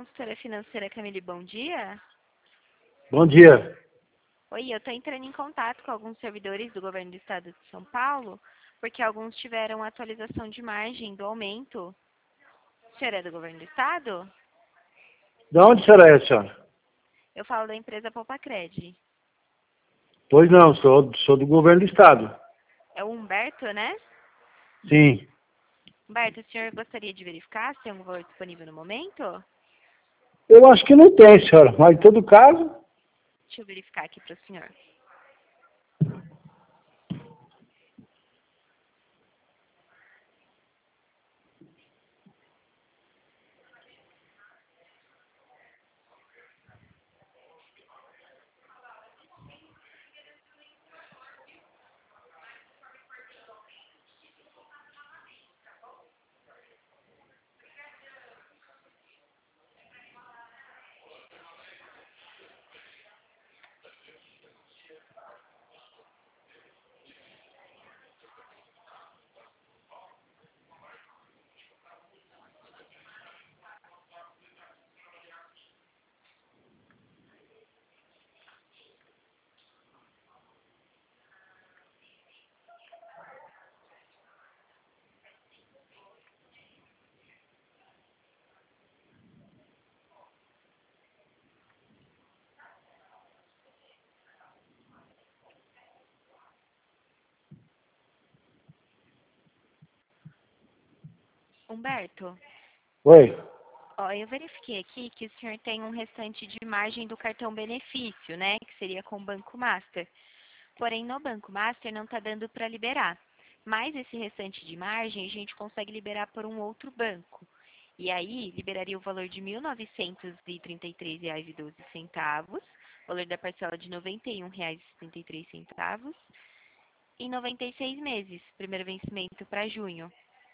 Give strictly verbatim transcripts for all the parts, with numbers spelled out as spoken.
consultora financeira Camille, bom dia. Bom dia. Oi, eu estou entrando em contato com alguns servidores do governo do estado de São Paulo, porque alguns tiveram atualização de margem do aumento. O senhor é do governo do estado? De onde será é, senhora? Eu falo da empresa Popacred. Pois não, sou, sou do governo do estado. É o Humberto, né? Sim. Humberto, o senhor gostaria de verificar se tem algum valor disponível no momento? Eu acho que não tem, senhora, mas em todo caso... Deixa eu verificar aqui para o senhor. Humberto, Oi. ó, eu verifiquei aqui que o senhor tem um restante de margem do cartão benefício, né? Que seria com o Banco Master. Porém, no Banco Master não está dando para liberar. Mas esse restante de margem a gente consegue liberar por um outro banco. E aí, liberaria o valor de mil novecentos e trinta e três reais e doze centavos, valor da parcela de noventa e um reais e setenta e três centavos, em noventa e seis meses, primeiro vencimento para junho.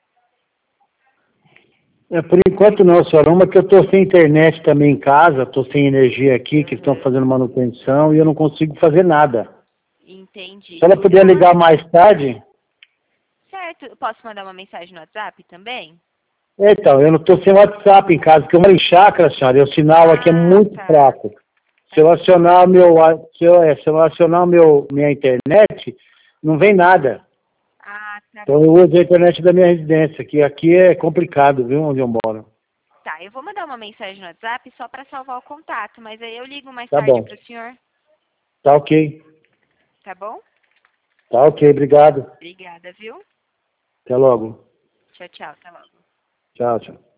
É, por enquanto não, senhora. Uma que eu estou sem internet também em casa, estou sem energia aqui, que estão Uhum. fazendo manutenção e eu não consigo fazer nada. Entendi. Se ela puder Então, ligar mais tarde... certo, eu posso mandar uma mensagem no WhatsApp também? Então, eu não estou sem WhatsApp em casa, porque eu moro em chácara, senhora, e o sinal aqui é Ah, muito tá. fraco. Se eu acionar meu, se eu, é, se eu acionar meu, minha internet, não vem nada. Ah, tá Então bom. eu uso a internet da minha residência, que aqui é complicado, viu, onde eu moro. Tá, eu vou mandar uma mensagem no WhatsApp só para salvar o contato, mas aí eu ligo mais Tá tarde bom. para o senhor, Tá ok. tá bom? Tá ok, obrigado. Obrigada, viu? Até logo. Tchau, tchau, até logo. Tchau, tchau.